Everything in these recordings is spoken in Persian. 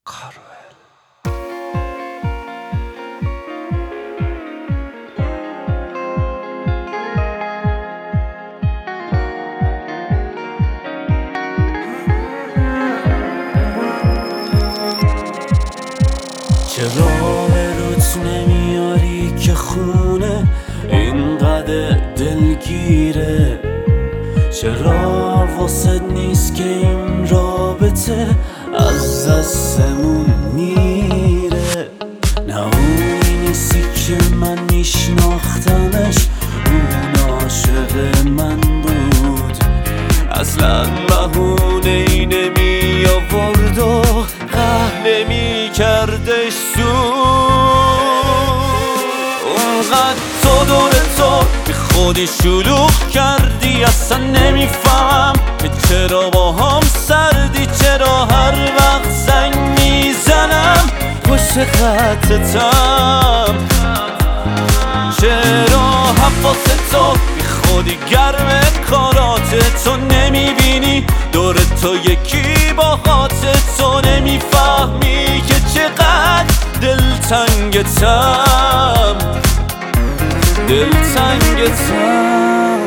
کاروئل. چرا به روت نمیاری که خونه اینقدر دلگیره؟ چرا واسه نیست که این رابطه از دستمون میره؟ نه اونی نیستی که من میشناختمش، اون عاشق من بود. اصلا بهونه ای نمی آورد و قهر نمی کردش سود. اونقدر تو دور تو بی خودی شلوغ کردی، اصلا نمیفهم که چرا با هم سردی. چرا هر وقت زنگ میزنم پشت خطتم؟ چرا حواس تو بی خودی گرم کارات تو نمیبینی؟ دور تو یکی با خاطر تو نمیفهمی که چقدر دلتنگتم، دلتنگتم.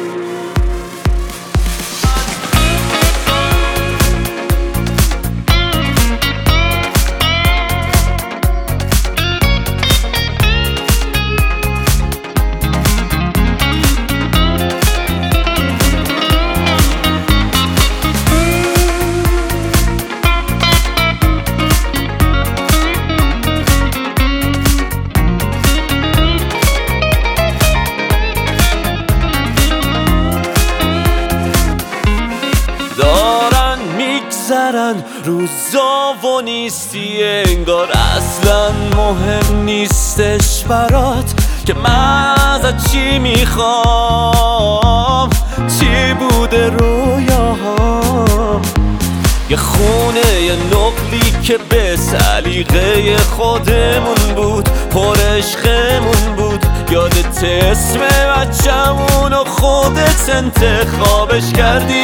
دارن میگذرن روزا و نیستی، انگار اصلا مهم نیستش برات که من ازت چی میخوام، چی بوده رویاهام. یه خونه یه نقلی که به سلیقه خودمون بود، پر عشقمون بود. یادت اسم بچمون و خودت انتخابش کردی،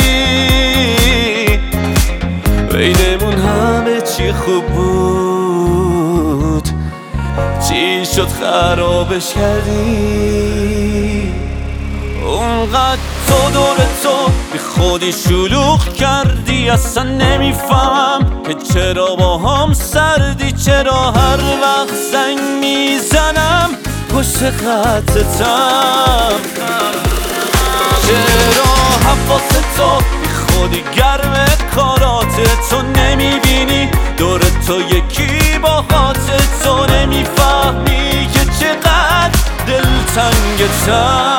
بینمون همه چی خوب بود، چی شد خرابش کردی؟ اونقدر تو دور تو بی خودی شلوغ کردی، اصلا نمیفهم که چرا با هم سردی. چرا هر وقت زنگ میزنم پشت خطتم؟ چرا حواس تو بی خودی گرم کارات تو نمیبینی؟ دور تو یکی با خاطر تو نمیفهمی که چقدر دلتنگتم.